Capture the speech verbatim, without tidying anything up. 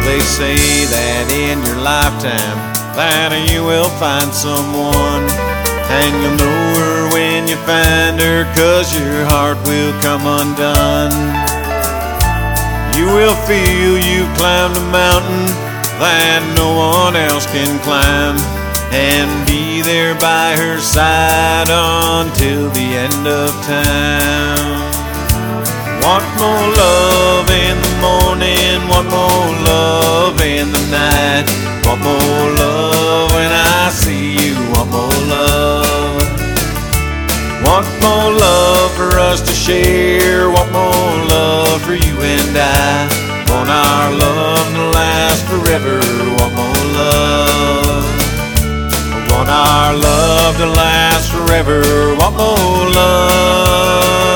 They say that in your lifetime that you will find someone, and you'll know her when you find her, 'cause your heart will come undone. You will feel you've climbed a mountain that no one else can climb, and be there by her side until the end of time. Want more love in the morning, want more love in the night, want more love when I see you, want more love. Want more love for us to share, want more love for you and I. Want our love to last forever, want more love. Want our love to last forever, want more love.